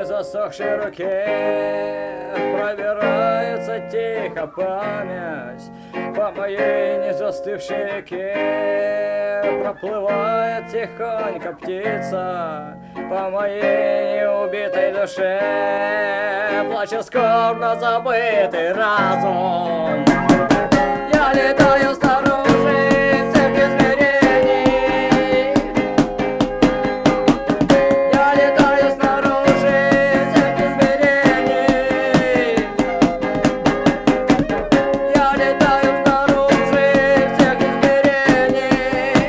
моей засохшей руке пробирается тихо память по моей незастывшей реке. Проплывает тихонько птица по моей неубитой душе. Плачет скорбно забытый разум. Я летаю снаружи всех измерений. Я летаю снаружи всех измерений. Я летаю снаружи всех измерений.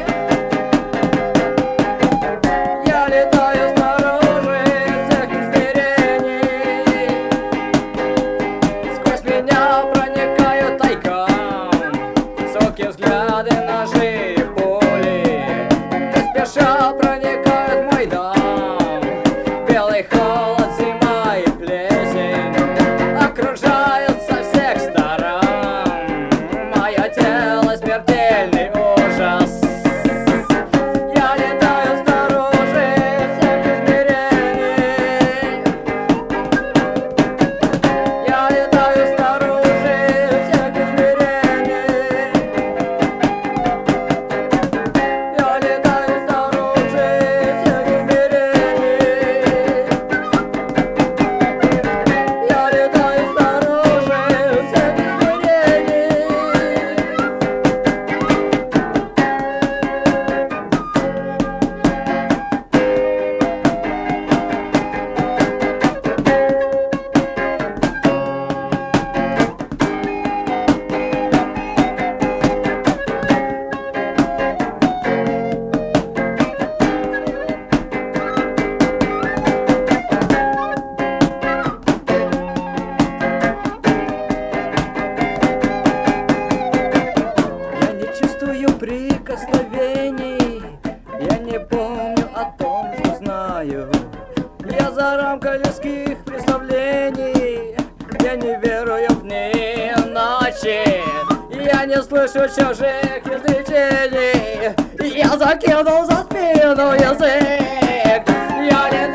Я летаю снаружи всех измерений. Сквозь меня проникают тайком высокие взгляды, ножи и пули. Не спеша проникают в мой дом. Белый холод, зима и плесень окружают со всех сторон. Мое тело смертельный ужас. Я летаю снаружи всех измерений. Я летаю снаружи всех измерений. Я летаю снаружи всех измерений. Я летаю снаружи всех Я не чувствую прикосновений. Я не помню о том, что знаю. Я за рамкой людских представлений. Я не верую в дни и ночи. Я не слышу чужих изречений. Я закинул за спину язык. Я не